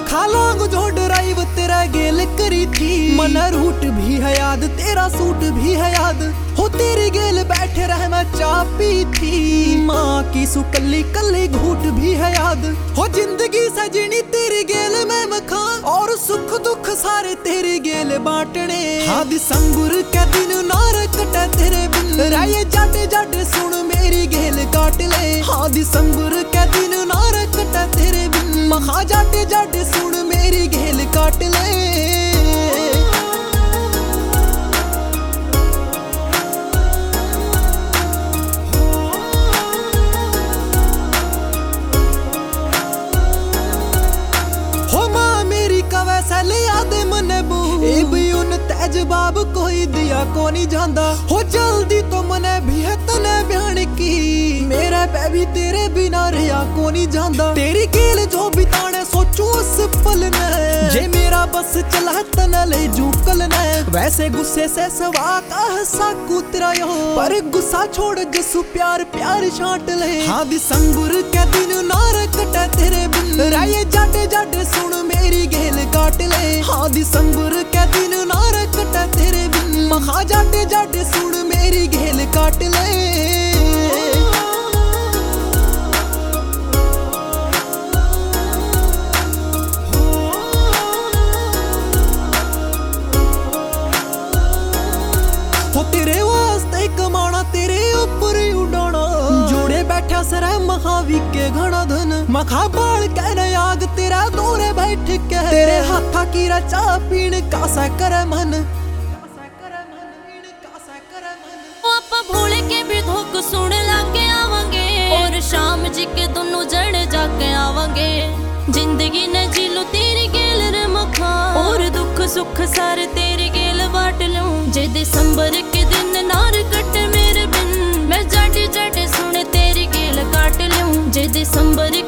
मखा लॉन्ग जो ड्राइव तेरा गेल करी थी। मन रूट भी है याद, तेरा सूट भी है याद। हो तेरी गेल बैठे रह मैं चाह पी थी। माँ की सुकली कली घूट भी है याद। हो जिंदगी सजनी तेरी गेल में मखा, और सुख दुख सारे तेरी गेल बांटने। हाँ दिसंबर के दिन नार कटे तेरे बिन, राये जाटे जाटे सुन मेरी गेल काट ले। हाँ दिसंबर के दिन नार कटे तेरे बिन, मखा जाटे जाटे सुन मेरी गेल काट ले। जवाब कोई दिया को नहीं जानदा। हो जल्दी तो मने भी है तने बयान की, मेरे पे भी तेरे बिना रिया को नहीं जानदा। तेरी गेल जो बिताने सोचू उस पल ने, जे मेरा बस चला तना ले जू कल ने। वैसे गुस्से से सवा का हंसा कुतरा यो, पर गुस्सा छोड़ जसू प्यार प्यार छांट ले। हाँ दिसंबर के दिन नार कटे तेरे बिन, राये जाटे जाटे सुन मेरी गेल काट ले। हाँ दिसंबर के दिन नार कटे तेरे बिन, मखा जाटे जाटे सुन मेरी गेल काट ले। तेरे वास्ते कमाना तेरे ऊपर उड़ाना, जोड़े बैठा सर महावी के घना धन। मखा बाल कहने आग तेरा दौरे बैठ के, तेरे हाथा की रचा पीण कासा करे मन। आपा भोले के भी धोख सुन लाके आवांगे, और शाम जी के दोनों जड़ जाके आवांगे। जिंदगी ने जी लो तेरी गेल रे मखा, और दुख सुख सारे तेरी गेल बांट लूं। जे दिसंबर के दिन नार कटे मेरे बिन, मैं जाटे जाटे सुने तेरी गेल काट लूं। जे दिसंबर